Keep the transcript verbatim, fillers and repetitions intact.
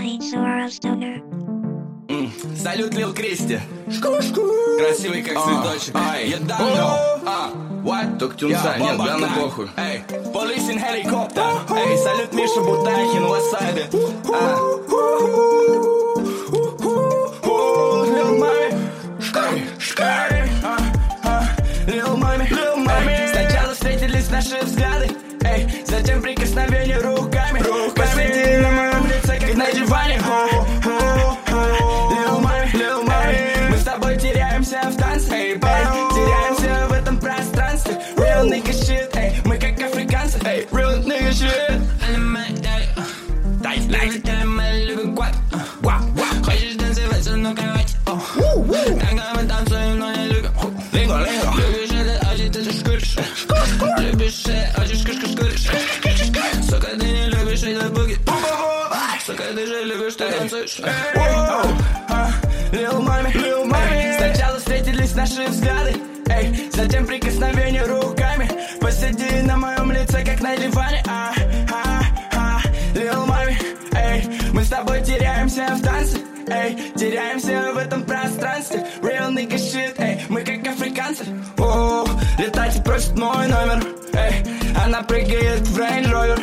Mm. Салют, Лил Кристи. Красивый как цветочек. Я давно. What? Только тюнца, нет, да, ну похуй. Эй, police in helicopter. Эй, салют, Миша Бутахин, Васаби. Лил Мами. Лил Мами. Лил Мами. Сначала встретились наши взгляды. Эй, затем прикосновение руками. Посветили на моем лице, как на диване. Лил Мами. Лил Мами. Мы с тобой теряемся в танце. Эй, теряемся в этом пространстве. Real nigga shit, эй, мы как африканцы. Эй, real nigga shit. Дай, дай. Мы любим гуак. Хочешь танцевать со мной в кровати? Когда мы танцуем, но не любим. Линго, линго. Любишь это, очень ты шкуришь. Любишь это, очень шкуришь. Сука, ты не любишь это буги. Сука, ты же любишь, ты танцуешь. Лил Мами, Лил Мами. Сначала встретились наши взгляды. Эй, затем прикосновение руками. Посиди на моем лице, как на диване. А, а, а, Лил Мами, эй, мы с тобой теряемся в танце. Эй, теряемся в этом пространстве. Real nigga shit, эй, мы как африканцы. О, летать и просит мой номер. Эй, она прыгает в Range Rover.